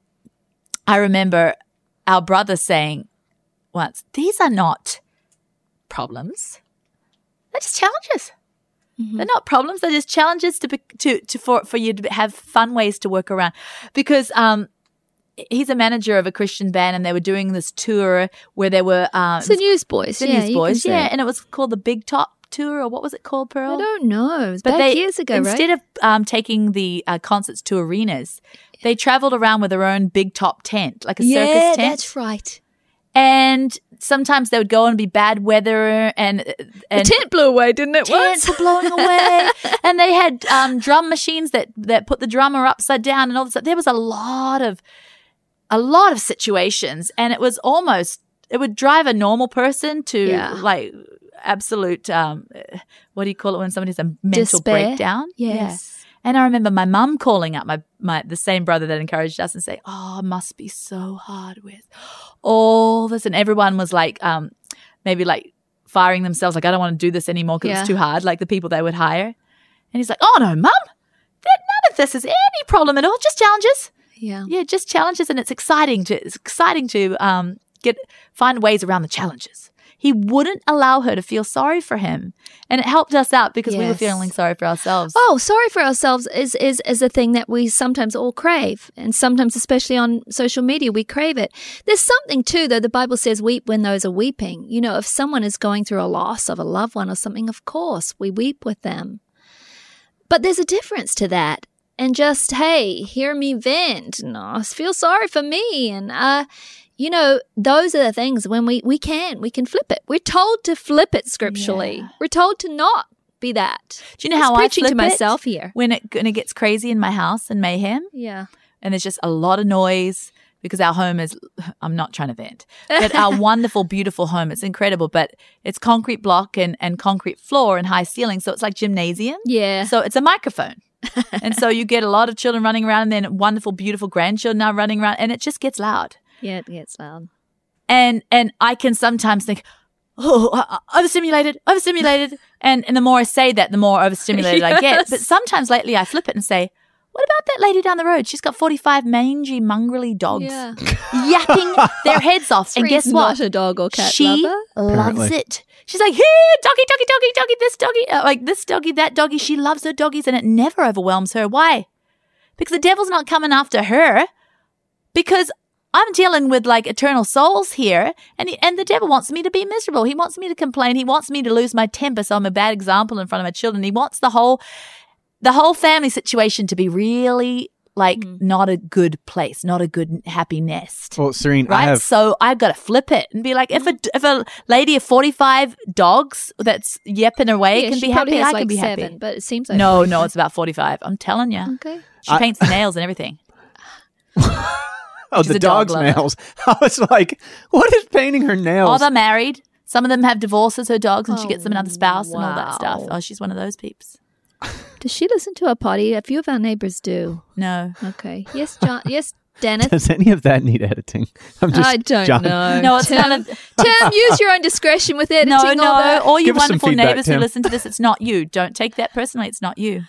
I remember our brother saying once, these are not problems. They're just challenges. Mm-hmm. They're not problems. They're just challenges for you to have fun ways to work around. Because he's a manager of a Christian band, and they were doing this tour where they were it's the Newsboys. The Newsboys, and it was called the Big Top Tour, or what was it called, Pearl? I don't know. It was back years ago, instead right? of taking the concerts to arenas, they traveled around with their own big top tent, like a circus tent. Yeah, that's right. And sometimes they would go and be bad weather, and the tent blew away, didn't it? Tents were blowing away, and they had drum machines that put the drummer upside down and all this. There was a lot of situations, and it was almost, it would drive a normal person to like absolute what do you call it when somebody has a mental despair? breakdown? Yes. Yeah. And I remember my mum calling up the same brother that encouraged us and saying, "Oh, it must be so hard with all this." And everyone was like, maybe like firing themselves, like, "I don't want to do this anymore because it's too hard," like the people they would hire. And he's like, "Oh, no, Mum, none of this is any problem at all. Just challenges." Yeah. Yeah, just challenges. And it's exciting to find ways around the challenges. He wouldn't allow her to feel sorry for him. And it helped us out because we were feeling sorry for ourselves. Oh, sorry for ourselves is a thing that we sometimes all crave. And sometimes, especially on social media, we crave it. There's something too, though. The Bible says weep when those are weeping. You know, if someone is going through a loss of a loved one or something, of course, we weep with them. But there's a difference to that. And just, hey, hear me vent. No, feel sorry for me. And, you know, those are the things when we can flip it. We're told to flip it scripturally. Yeah. We're told to not be that. Do you know how I preaching flip to myself it? Here? When it gets crazy in my house and mayhem. Yeah. And there's just a lot of noise because our home is, I'm not trying to vent, but our wonderful, beautiful home, it's incredible, but it's concrete block and concrete floor and high ceiling. So it's like gymnasium. Yeah. So it's a microphone. And so you get a lot of children running around and then wonderful, beautiful grandchildren are running around and it just gets loud. Yeah, it gets loud. And I can sometimes think, oh, overstimulated. And the more I say that, the more overstimulated I get. But sometimes lately I flip it and say, what about that lady down the road? She's got 45 mangy, mongrelly dogs yapping their heads off. And guess what? Not a dog or cat she lover. loves it. She's like, here, doggy, this doggy, like this doggy, that doggy. She loves her doggies and it never overwhelms her. Why? Because the devil's not coming after her. Because I'm dealing with like eternal souls here, and the devil wants me to be miserable. He wants me to complain. He wants me to lose my temper, so I'm a bad example in front of my children. He wants the whole family situation to be really like not a good place, not a good happy nest. Well, Serene, right? So I've got to flip it and be like, if a lady of 45 dogs that's yapping away can be happy, I can be happy. But it seems like no, it's about 45. I'm telling you. Okay. She paints the nails and everything. Oh, the dog's nails. I was like, what is painting her nails? Oh, they're married. Some of them have divorces, her dogs, and she gets them another spouse and all that stuff. Oh, she's one of those peeps. Does she listen to our potty? A few of our neighbors do. No. Okay. Yes, John. Yes, Dennis. Does any of that need editing? I don't know. No, it's none of... Tim, use your own discretion with editing. No. All you Give us some wonderful feedback, neighbors Tim. who listen to this, it's not you. Don't take that personally. It's not you.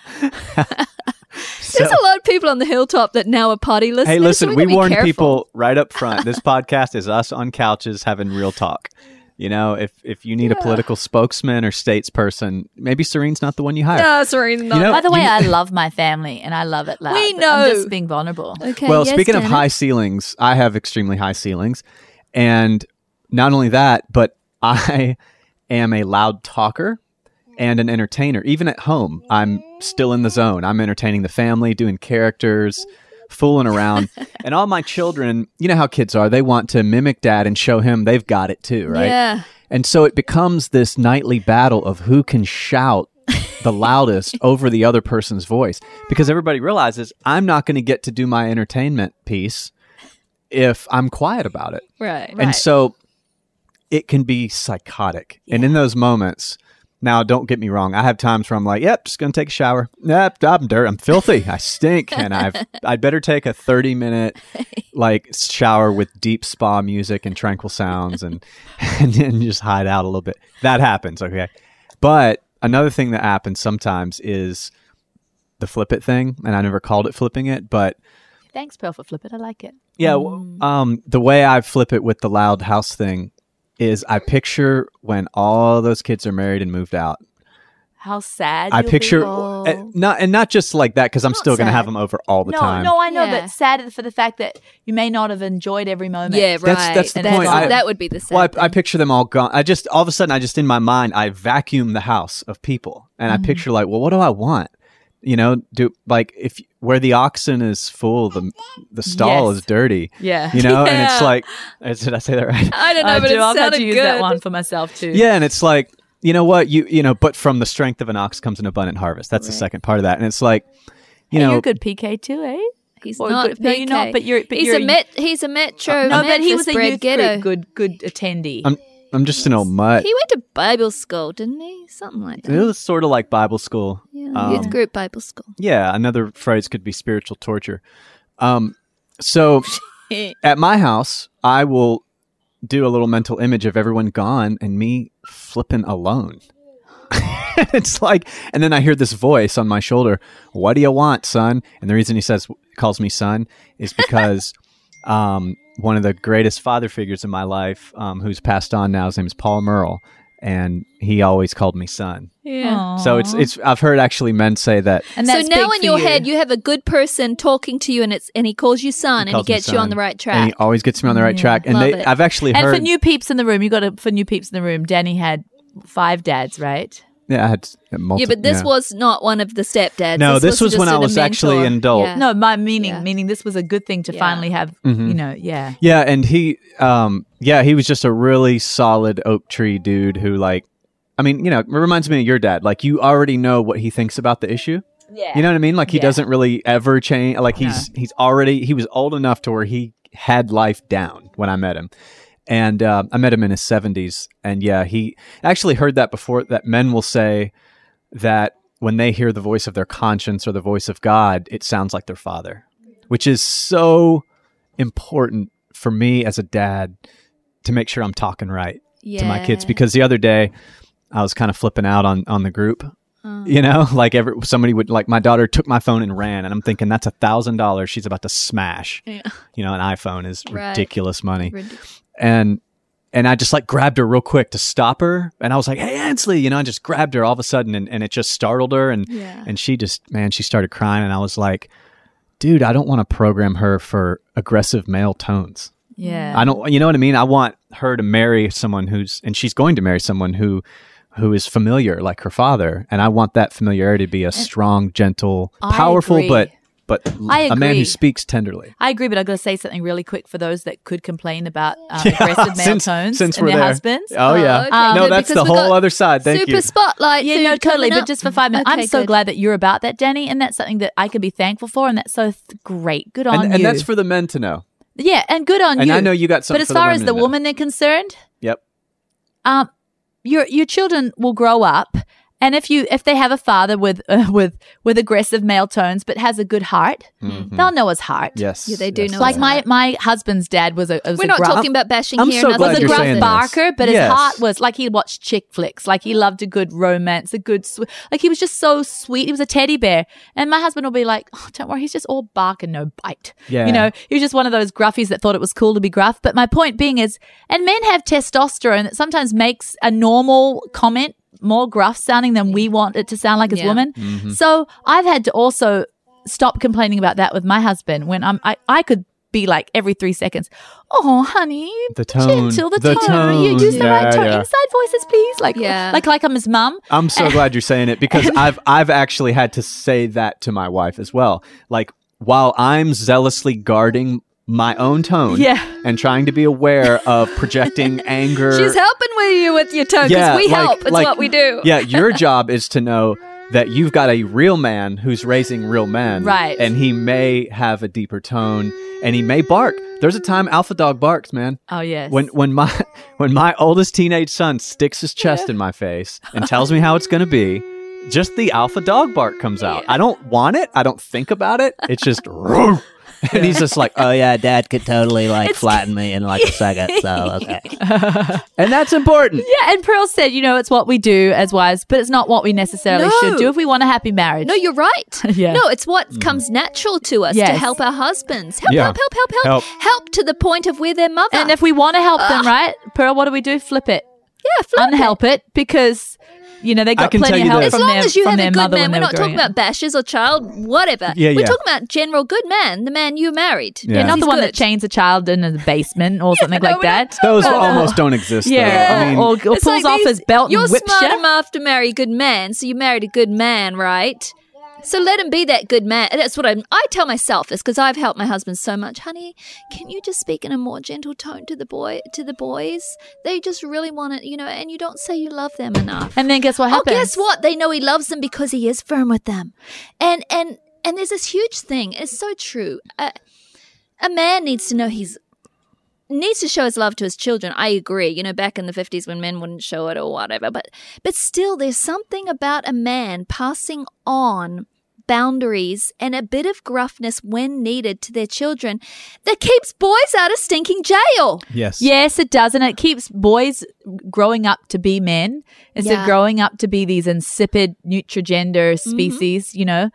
There's a lot of people on the hilltop that now are potty listeners. Hey, listen, so we warn warn people right up front. This podcast is us on couches having real talk. You know, if you need a political spokesman or statesperson, maybe Serene's not the one you hire. No, Serene's not. You know, By the way, I love my family and I love it loud. We but know. I'm just being vulnerable. Okay. Well, yes, speaking of Dennis. high ceilings, I have extremely high ceilings. And not only that, but I am a loud talker and an entertainer. Even at home, I'm still in the zone. I'm entertaining the family, doing characters, fooling around. And all my children, you know how kids are. They want to mimic dad and show him they've got it too, right? Yeah. And so it becomes this nightly battle of who can shout the loudest over the other person's voice. Because everybody realizes I'm not going to get to do my entertainment piece if I'm quiet about it. Right. And so it can be psychotic. Yeah. And in those moments, now don't get me wrong, I have times where I'm like, yep, just going to take a shower. Yep, I'm dirty. I'm filthy. I stink. And I'd better take a 30-minute like shower with deep spa music and tranquil sounds and then just hide out a little bit. That happens, okay? But another thing that happens sometimes is the flip it thing. And I never called it flipping it, but Thanks, Pearl, for flip it. I like it. yeah, the way I flip it with the loud house thing is I picture when all those kids are married and moved out. How sad I you'll picture be. not just like that because I'm Not still going to sad. have them over all the time. No, I know, Yeah. but sad for the fact that you may not have enjoyed every moment. Yeah, right. That's the And point. that would be the sad Well, I thing. picture them all gone. I just all of a sudden, in my mind, I vacuum the house of people, and I picture like, well, what do I want? You know, where the oxen is full, the stall Yes. is dirty. Yeah. You know, and it's Yeah. like, did I say that right? I don't know, but it I've had sounded to use good. that one for myself too. Yeah, and it's like, you know what, you know, but from the strength of an ox comes an abundant harvest. That's the second part of that, and it's like, you Hey, know, you're a good PK too, eh? He's Or not good- no, you're not, PK. but you're He's a metro. no, but he Memphis was a bred youth ghetto. group good attendee. I'm just an old mutt. He went to Bible school, didn't he? Something like It that. was sort of like Bible school. Yeah. Youth group Bible school. Yeah, another phrase could be spiritual torture. So at my house, I will do a little mental image of everyone gone and me flipping alone. It's like, and then I hear this voice on my shoulder, "What do you want, son?" And the reason he calls me son is because one of the greatest father figures in my life, who's passed on now, his name is Paul Merle, and he always called me son. Yeah. So it's I've heard actually men say that. And So that's now big in for your you. head, you have a good person talking to you, and he calls you son, and he calls me gets you on son, the right And track. he always gets me on the right track. And Love it. I've actually And heard. for new peeps in the room, for new peeps in the room, Danny had 5 dads, right? Yeah, I had multiple. Yeah, but this was not one of the stepdads. No, this was just when I a was actually mentor. an adult. Yeah. No, my meaning Yeah. meaning this was a good thing to Yeah. finally have, yeah. Yeah, and he was just a really solid oak tree dude who, like, I mean, it reminds me of your dad. Like, you already know what he thinks about the issue. Yeah. You know what I mean? Like, he Yeah. doesn't really ever change. Like, he was old enough to where he had life down when I met him. And I met him in his 70s. And yeah, he actually heard that before, that men will say that when they hear the voice of their conscience or the voice of God, it sounds like their father, which is so important for me as a dad to make sure I'm talking right to my kids. Yeah. Because the other day I was kind of flipping out on the group, like somebody would, like, my daughter took my phone and ran, and I'm thinking that's $1,000 she's about to smash. Yeah. An iPhone is Right. ridiculous money. Ridiculous. And I just, like, grabbed her real quick to stop her. And I was like, "Hey, Ansley," I just grabbed her all of a sudden, and it just startled her. And, Yeah. and she just, she started crying. And I was like, dude, I don't want to program her for aggressive male tones. Yeah. I don't, you know what I mean? I want her to marry someone and she's going to marry someone who is familiar, like her father. And I want that familiarity to be a strong, gentle, I powerful, agree. but I a man agree. who speaks tenderly. I agree, but I've got to say something really quick for those that could complain about aggressive male tones since in we're their there. husbands. Oh, yeah. okay, no, good, that's because the we've whole got other side. Thank Super you. spotlight. Yeah, food no, totally. coming But up. just for 5 minutes, Okay, I'm so good. glad that you're about that, Danny, and that's something that I can be thankful for, and that's so great. Good on you. And that's for the men to know. Yeah, and good on And you. I know you got something But as for the far as women the to know. woman are concerned, Yep. your children will grow up, and if they have a father with aggressive male tones but has a good heart, they'll know his heart. Yes. Yeah, they do yes, know Like yes. my husband's dad was a We're not gruff, talking about bashing I'm here. so and glad was a you're gruff saying this. barker, but his Yes. heart was like he watched chick flicks. Like he loved a good romance, a good like he was just so sweet. He was a teddy bear, and my husband will be like, "Oh, don't worry, he's just all bark and no bite." Yeah. He was just one of those gruffies that thought it was cool to be gruff. But my point being is, and men have testosterone that sometimes makes a normal comment more gruff sounding than we want it to sound like as Yeah. women. Mm-hmm. So I've had to also stop complaining about that with my husband when I could be like every 3 seconds, "Oh, honey, The tone. gentle, the The tone. You tone. use the right Yeah, tone. yeah. Inside voices, please." Like, Yeah. like I'm his mum. I'm so glad you're saying it because I've actually had to say that to my wife as well. Like, while I'm zealously guarding my own tone Yeah. and trying to be aware of projecting anger. She's helping with you with your tone because Yeah, we like- help. It's like- what we do. Yeah, your job is to know that you've got a real man who's raising real men. Right. And he may have a deeper tone and he may bark. There's a time Alpha Dog barks, man. Oh yes. When my oldest teenage son sticks his chest in my face and tells me how it's going to be, just the alpha dog bark comes out. I don't want it. I don't think about it. It's just "Roof." And he's just like, Oh yeah, Dad could totally flatten me in like a second. So okay. and that's important. yeah, and Pearl said, it's what we do as wives, but it's not what we necessarily No. should do if we want a happy marriage. No, you're right. Yeah. No, it's what comes natural to us to Yes. help our husbands. Help, Yeah. help. Help to the point of we're their mother. And if we want to help them, right, Pearl, what do? Flip it. yeah, flip it. Unhelp it because they I got can plenty tell of you help this. As from long their, as you from have their a good mother man, when we're they not were talking growing up. about bashes or child, whatever. Yeah, we're yeah. talking about general good man, the man you married. Yeah. Yeah, not He's the one good. that chains a child in the basement or something no, like we're not that. Those almost don't exist. though. Yeah, I mean, or It's pulls like off these- his belt You're and whips smart you. enough to marry a good man, so you married a good man, right? So let him be that good man. That's what I tell myself this because I've helped my husband so much. Honey, can you just speak in a more gentle tone to the boys? They just really want it, and you don't say you love them enough. And then guess what happens? Oh, guess what? They know he loves them because he is firm with them. And there's this huge thing. It's so true. A man needs to know he's needs to show his love to his children. I agree. You know, back in the 50s when men wouldn't show it or whatever. But still, there's something about a man passing on boundaries and a bit of gruffness when needed to their children that keeps boys out of stinking jail. Yes. Yes, it does. And it keeps boys growing up to be men instead of growing up to be these insipid nutrigender species, you know.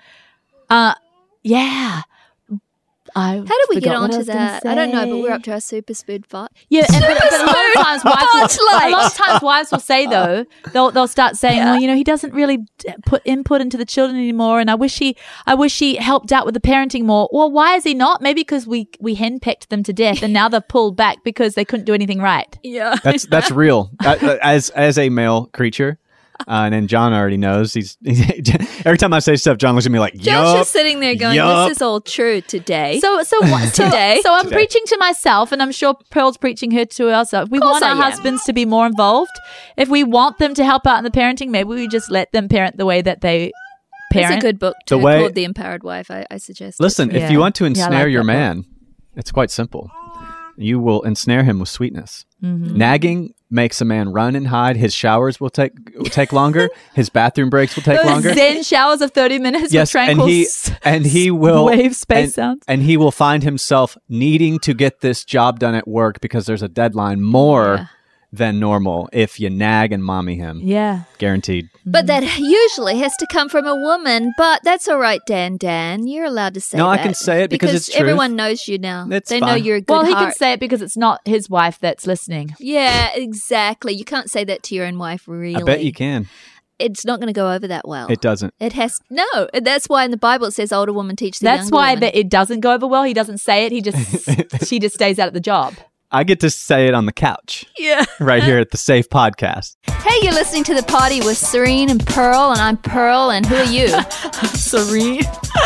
Yeah. How did we get onto that? I don't know, but we're up to our super spoon fight. Yeah, but a lot of times wives will say though, they'll start saying, well, you know, he doesn't really put input into the children anymore, and I wish he helped out with the parenting more. Well, why is he not? Maybe because we henpecked them to death, and now they're pulled back because they couldn't do anything right. Yeah, that's real. As a male creature. And then John already knows. He's every time I say stuff, John looks at me like, John's just sitting there going, this is all true today. So I'm preaching to myself, and I'm sure Pearl's preaching her to herself. We want our husbands to be more involved. If we want them to help out in the parenting, maybe we just let them parent the way that they parent. It's a good book too, called The Empowered Wife, I suggest. Listen, if you want to ensnare your man, it's quite simple. You will ensnare him with sweetness. Mm-hmm. Nagging makes a man run and hide. His showers will take longer. His bathroom breaks will take longer. Zen showers of 30 minutes with tranquil and he will wave space sounds. And he will find himself needing to get this job done at work because there's a deadline more than normal if you nag and mommy him. Yeah. Guaranteed. But that usually has to come from a woman. But that's all right, Dan. You're allowed to say that. No, I can say it because it's true. Everyone knows you now. They know you're a good heart. Well, he can say it because it's not his wife that's listening. Yeah, exactly. You can't say that to your own wife, really. I bet you can. It's not going to go over that well. It doesn't. It has no. That's why in the Bible it says older woman teach the younger woman. That's why it doesn't go over well. He doesn't say it. She just stays out of the job. I get to say it on the couch. Yeah. Right here at the Safe Podcast. Hey, you're listening to The Party with Serene and Pearl, and I'm Pearl, and who are you? I'm Serene.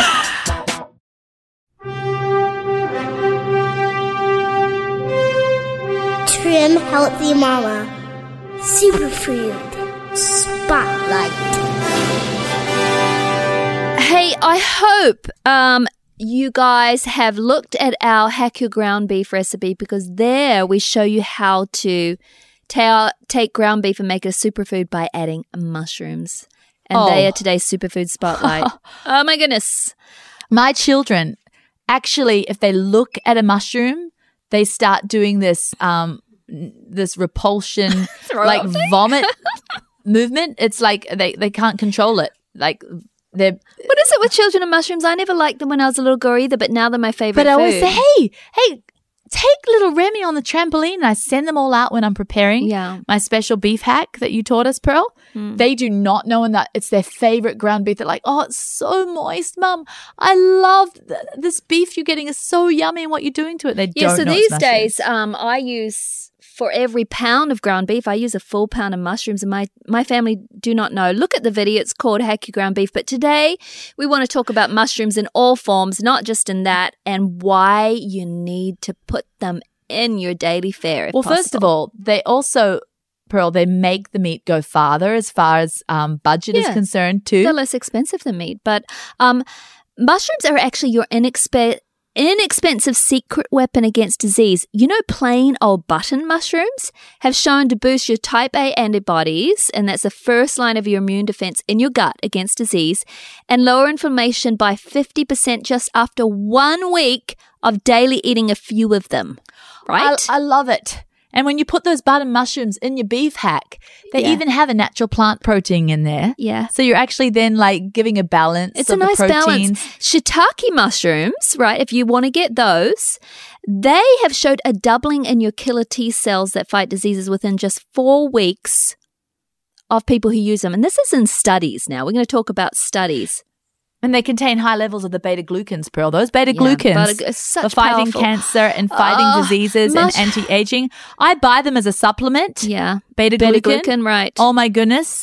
Trim Healthy Mama. Superfood. Spotlight. Hey, I hope you guys have looked at our Hack Your Ground Beef recipe, because there we show you how to take ground beef and make it a superfood by adding mushrooms. And they are today's superfood spotlight. Oh my goodness. My children, actually, if they look at a mushroom, they start doing this this repulsion, like vomit movement. It's like they can't control it. Like they're... What is it with children and mushrooms? I never liked them when I was a little girl either, but now they're my favorite food. But I always say, hey, take little Remy on the trampoline. And I send them all out when I'm preparing my special beef hack that you taught us, Pearl. They do not know, and that it's their favorite ground beef. They're like, oh, it's so moist, Mum. I love this beef you're getting is so yummy, and what you're doing to it. They don't so know these days I use... For every pound of ground beef, I use a full pound of mushrooms, and my family do not know. Look at the video. It's called Hack Your Ground Beef. But today, we want to talk about mushrooms in all forms, not just in that, and why you need to put them in your daily fare if possible. First of all, they also, Pearl, they make the meat go farther as budget is concerned too. They're less expensive than meat. But mushrooms are actually your inexpensive secret weapon against disease. You know, plain old button mushrooms have shown to boost your type A antibodies, and that's the first line of your immune defense in your gut against disease, and lower inflammation by 50% just after 1 week of daily eating a few of them. Right? I love it. And when you put those button mushrooms in your beef hack, they even have a natural plant protein in there. Yeah. So you're actually then like giving a balance. It's a nice balance. Shiitake mushrooms, right, if you want to get those, they have showed a doubling in your killer T cells that fight diseases within just 4 weeks of people who use them. And this is in studies now. We're going to talk about studies. And they contain high levels of the beta-glucans, Pearl. Those beta-glucans are fighting cancer and fighting diseases and anti-aging. I buy them as a supplement. Yeah. Beta-glucan, right. Oh, my goodness.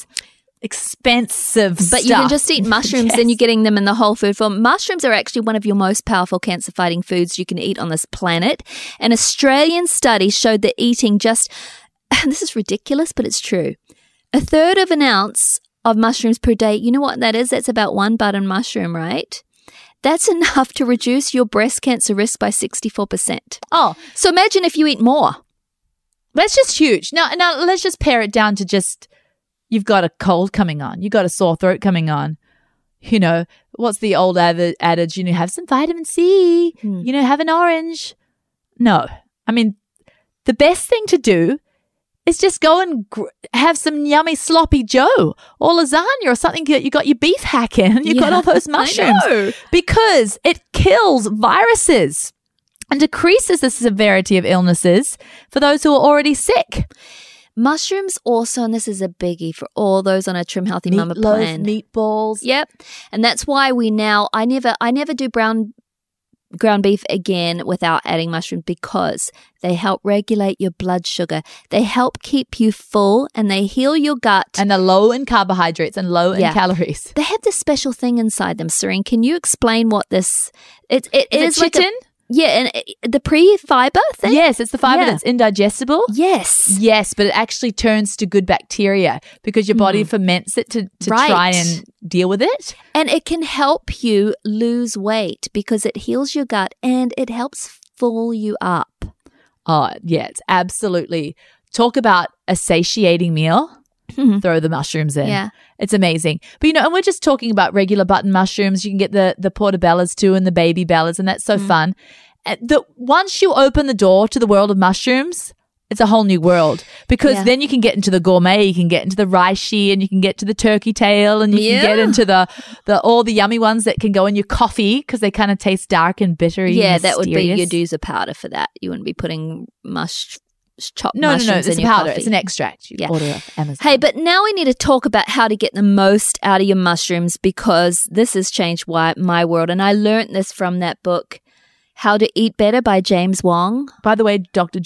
Expensive stuff. But you can just eat mushrooms, then you're getting them in the whole food form. Mushrooms are actually one of your most powerful cancer-fighting foods you can eat on this planet. An Australian study showed that eating just, this is ridiculous, but it's true, 1/3 of an ounce of mushrooms per day. You know what that is? That's about 1 button mushroom, right? That's enough to reduce your breast cancer risk by 64%. Oh, So imagine if you eat more. that's just huge. Now let's just pare it down to just, you've got a cold coming on. You've got a sore throat coming on. You know, what's the old adage? You know, have some vitamin C. You know, have an orange. No. I mean, the best thing to do is just go and have some yummy sloppy Joe or lasagna or something that you got your beef hack in. You've got all those mushrooms. I know. Because it kills viruses and decreases the severity of illnesses for those who are already sick. Mushrooms also, and this is a biggie for all those on a Trim Healthy Mama plan. Meatballs. Yep. And that's why I never do ground beef again without adding mushrooms, because they help regulate your blood sugar. They help keep you full and they heal your gut. And they're low in carbohydrates and low in calories. They have this special thing inside them, Serene. Can you explain what this it is? Is it chitin? And the pre-fiber thing? Yes, it's the fiber Yeah. that's indigestible. Yes. Yes, but it actually turns to good bacteria because your body ferments it to Right. try and deal with it. And it can help you lose weight because it heals your gut and it helps full you up. Oh, yeah, it's absolutely. Talk about a satiating meal. Throw the mushrooms in. Yeah. It's amazing. But, you know, and we're just talking about regular button mushrooms. You can get the portobellas too and the baby bellas, and that's so fun. And once you open the door to the world of mushrooms, it's a whole new world, because then you can get into the gourmet, you can get into the reishi, and you can get to the turkey tail, and you can get into the all the yummy ones that can go in your coffee because they kind of taste dark and bittery. Yeah, that would be mysterious. your doser powder for that. You wouldn't be putting chopped No, mushrooms it's in a your powder. coffee. It's an extract. You order off Amazon. Hey, but now we need to talk about how to get the most out of your mushrooms, because this has changed my world. And I learned this from that book, How to Eat Better by James Wong. By the way, producer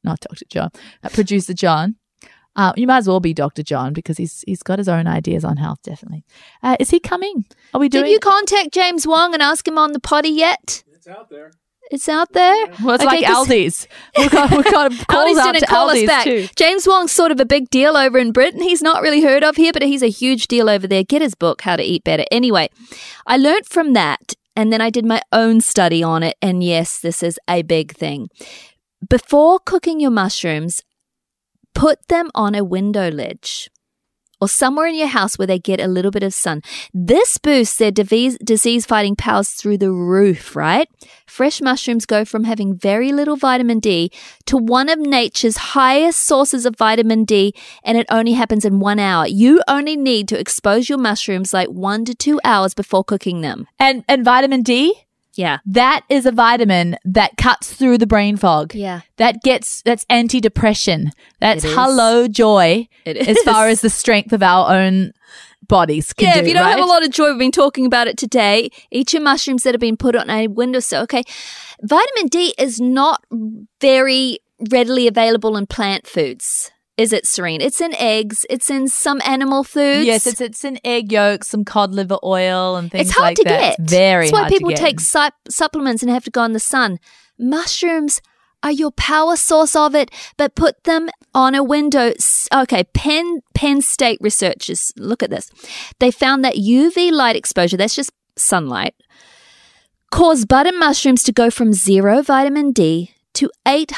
John, you might as well be Dr. John because he's got his own ideas on health, definitely. Is he coming? Are we doing? Did you contact James Wong and ask him on the potty yet? It's out there. It's out there? Well, it's Okay, like 'cause Aldi's. We've got calls Aldi's out didn't to call us Aldi's back. too. James Wong's sort of a big deal over in Britain. He's not really heard of here, but he's a huge deal over there. Get his book, How to Eat Better. Anyway, I learned from that, and then I did my own study on it. And yes, this is a big thing. Before cooking your mushrooms, put them on a window ledge or somewhere in your house where they get a little bit of sun. This boosts their disease-fighting powers through the roof, right? Fresh mushrooms go from having very little vitamin D to one of nature's highest sources of vitamin D, and it only happens in 1 hour. You only need to expose your mushrooms like 1 to 2 hours before cooking them. And vitamin D, Yeah. that is a vitamin that cuts through the brain fog. Yeah. That's anti-depression. That's It is. hello joy. It as is. far as the strength of our own bodies can do. If you don't have a right? lot of joy, we've been talking about it today. Eat your mushrooms that have been put on a windowsill. Okay. Vitamin D is not very readily available in plant foods. Is it, Serene? It's in eggs. It's in some animal foods. Yes, it's in egg yolks, some cod liver oil and things It's hard like to that. get. It's very That's why hard to people get. take supplements and have to go in the sun. Mushrooms are your power source of it, but put them on a window. Okay, Penn State researchers, look at this. They found that UV light exposure, that's just sunlight, caused button mushrooms to go from 0 vitamin D to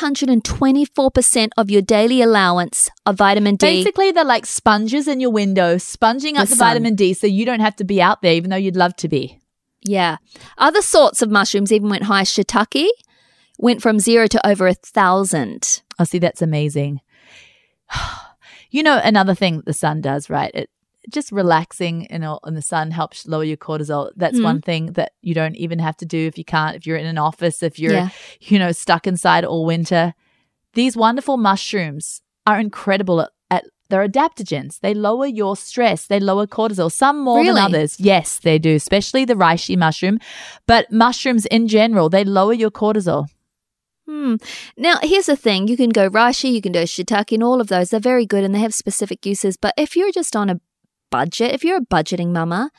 824% of your daily allowance of vitamin D. Basically, they're like sponges in your window, sponging up the sun. vitamin D so you don't have to be out there, even though you'd love to be. Yeah. Other sorts of mushrooms even went high. Shiitake went from 0 to over 1,000. Oh, see, that's amazing. You know, another thing the sun does, right? It just relaxing in the sun helps lower your cortisol. That's one thing that you don't even have to do if you're in an office, if you're, stuck inside all winter. These wonderful mushrooms are incredible at they're adaptogens. They lower your stress. They lower cortisol, some more Really? than others. Yes, they do, especially the reishi mushroom. But mushrooms in general, they lower your cortisol. Now, here's the thing. You can go reishi, you can go shiitake, and all of those. They're very good and they have specific uses. But if you're just on a budget, if you're a budgeting mama,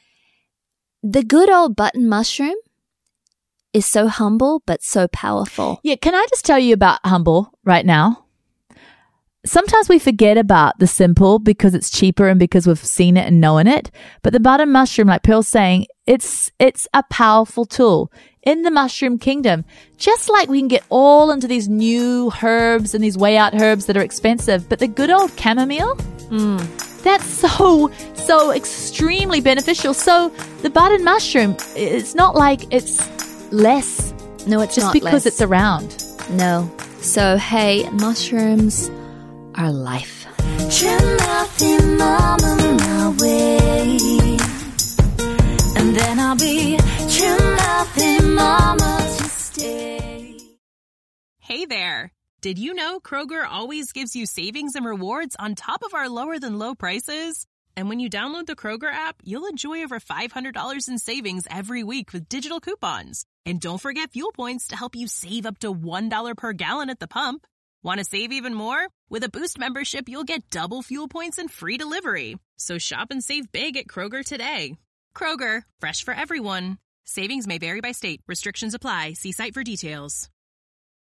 the good old button mushroom is so humble but so powerful. Yeah, can I just tell you about Humble right now? sometimes we forget about the simple because it's cheaper and because we've seen it and known it. But the button mushroom, like Pearl's saying, it's a powerful tool in the mushroom kingdom. Just like we can get all into these new herbs and these way out herbs that are expensive, but the good old chamomile, that's so extremely beneficial. So the button mushroom, it's not like it's less. No, it's just not because less. it's around. No. So, hey, mushrooms are life. Trim healthy mama my way, and then I'll be trim healthy mama to stay. Hey there. Did you know Kroger always gives you savings and rewards on top of our lower than low prices? And when you download the Kroger app, you'll enjoy over $500 in savings every week with digital coupons. And don't forget fuel points to help you save up to $1 per gallon at the pump. Want to save even more? With a Boost membership, you'll get double fuel points and free delivery. So shop and save big at Kroger today. Kroger, fresh for everyone. Savings may vary by state. Restrictions apply. See site for details.